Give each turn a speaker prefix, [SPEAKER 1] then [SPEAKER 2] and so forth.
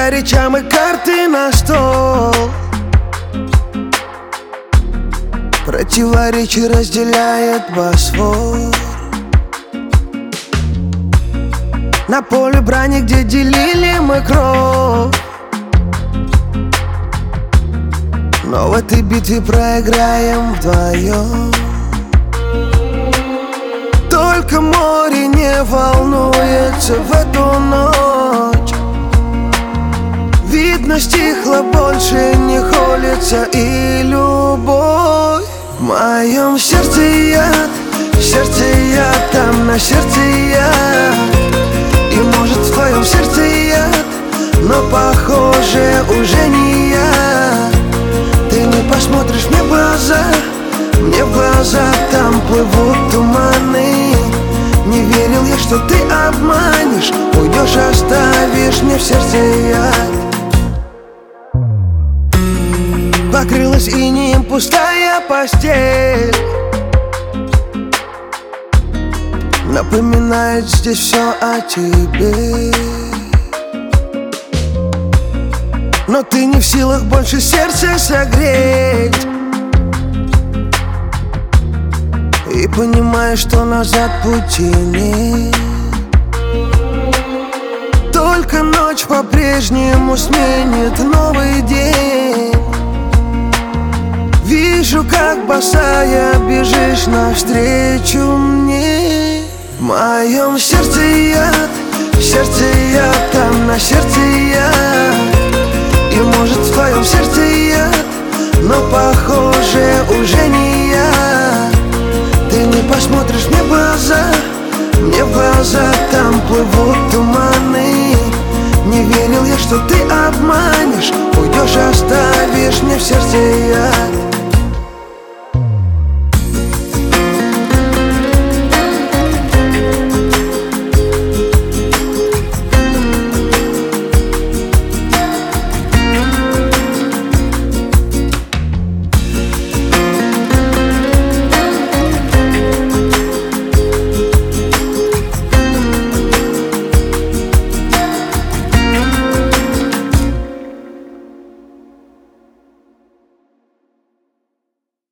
[SPEAKER 1] горячам и карты на стол. Противоречий разделяет Босфор. На поле брани, где делили мы кровь, но в этой битве проиграем вдвоем. Только море не волнуется в эту ночь. Видно, стихло, больше не холится и любовь. В моем сердце яд, там на сердце яд. И может в твоем сердце яд, но похоже уже не я. Ты не посмотришь мне в глаза, там плывут туманы. Не верил я, что ты обманешь, уйдешь, оставишь мне в сердце яд. Покрылась инеем пустая постель, напоминает здесь все о тебе. Но ты не в силах больше сердце согреть, и понимаешь, что назад пути нет. Только ночь по-прежнему сменит новый день. Вижу, как босая бежишь навстречу мне. В моем сердце яд, там на сердце яд. И может в твоем сердце яд, но похоже уже не я. Ты не посмотришь мне в глаза, там плывут туманы. Не верил я, что ты обманешь, уйдешь, оставишь мне в сердце